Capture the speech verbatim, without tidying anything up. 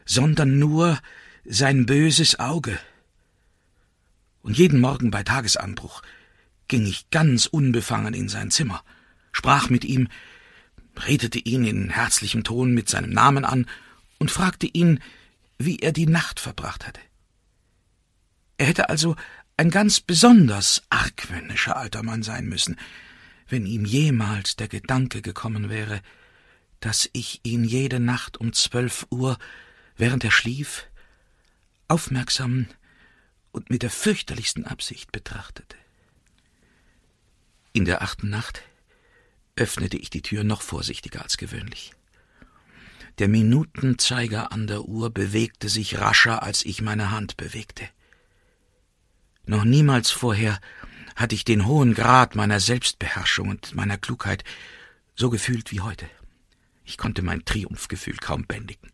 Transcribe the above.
sondern nur sein böses Auge. Und jeden Morgen bei Tagesanbruch ging ich ganz unbefangen in sein Zimmer, sprach mit ihm, redete ihn in herzlichem Ton mit seinem Namen an und fragte ihn, wie er die Nacht verbracht hatte. Er hätte also ein ganz besonders argwöhnischer alter Mann sein müssen, wenn ihm jemals der Gedanke gekommen wäre, dass ich ihn jede Nacht um zwölf Uhr, während er schlief, aufmerksam und mit der fürchterlichsten Absicht betrachtete. In der achten Nacht öffnete ich die Tür noch vorsichtiger als gewöhnlich. Der Minutenzeiger an der Uhr bewegte sich rascher, als ich meine Hand bewegte. Noch niemals vorher hatte ich den hohen Grad meiner Selbstbeherrschung und meiner Klugheit so gefühlt wie heute. Ich konnte mein Triumphgefühl kaum bändigen.